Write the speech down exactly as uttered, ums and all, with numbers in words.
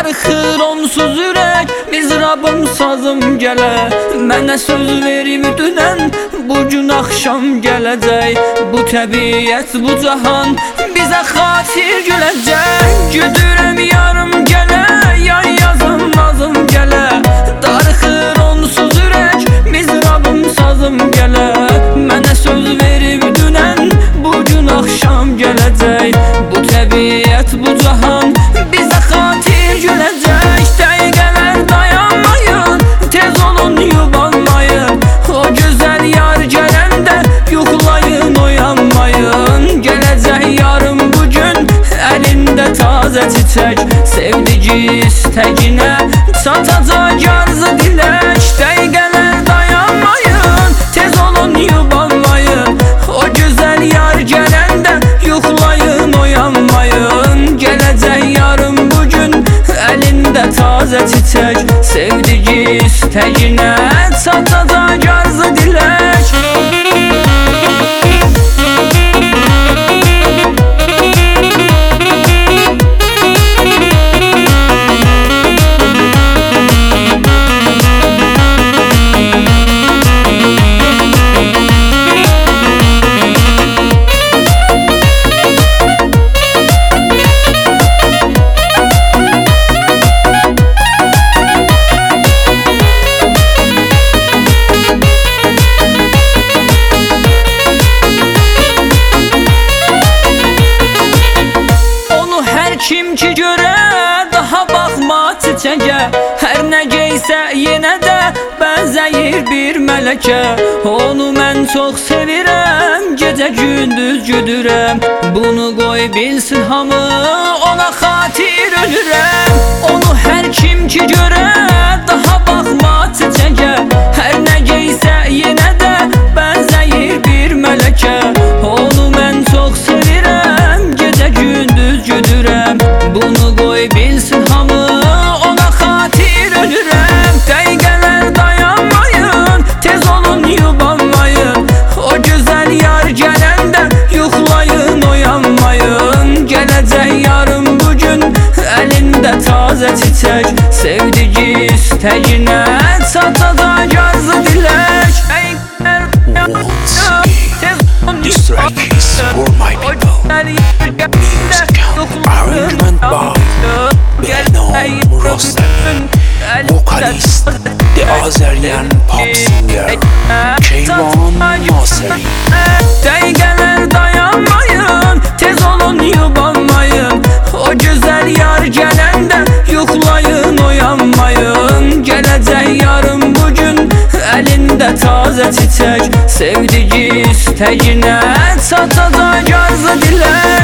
darıxır onsuz ürək, mizrabım sazım gələ. Mənə söz verib dünən, bu gün axşam gələcək. Bu təbiət, bu cahan bizə xatir güləcək. Güdürəm yarım gələ, yay yazım nazım gələ. Darıxır onsuz ürək, mizrabım sazım gələ. Mənə söz verib dünən, bu gün axşam gələcək. Bu təbiət, bu cahan bizə xatir güləcək. Dəqiqələr dayanmayın, tez olun yubanmayın. O gözəl yar gələndə yuxulayın, oyanmayın. Gələcək yarım bugün, əlində tazə çiçək. Sevdici istəginə çatacaq arzu dilək. Dəqiqələr dayanmayın, tez olun yubanmayın. O gözəl yar gələndə yuxulayın, oyanmayın. Gələcək yarım bugün, əlində tazə çiçək. Sevdici istəginə çatacaq arzu dilək. Kim ki görə daha baxma çiçəyə. Hər nə geysə yenə də bənzəyir bir mələkə. Onu mən çox sevirəm, gecə gündüz güdürəm. Bunu qoy bilsin hamı, ona xatir ölürəm. Onu hər kim ki görə daha baxma çiçəyə. Hər nə geysə yenə də bənzəyir bir mələkə. Onu mən çox sevirəm, gecə gündüz güdürəm. Bunu qoy bilsin hamı, ona xatir ölürəm. Dəqiqələr dayanmayın, tez olun yubanmayın. O gözəl yar gələndə yuxulayın, oyanmayın. Gələcək yarım bugün, əlində tazə çiçək. Sevdici istəginə çatacaq arzu dilək. Once again, this track is for my people. Music and arrangement by Behnam Rostem. Vocalist, the Azerian pop singer Keyvan Naseri. Dəqiqələr dayanmayın, tez olun yubanmayın. O gözəl yar gələndə yuxulayın, oyanmayın. Gələcək yarım bugün, əlində tazə çiçək. Sevdici istəginə çatacaq arzu dilək.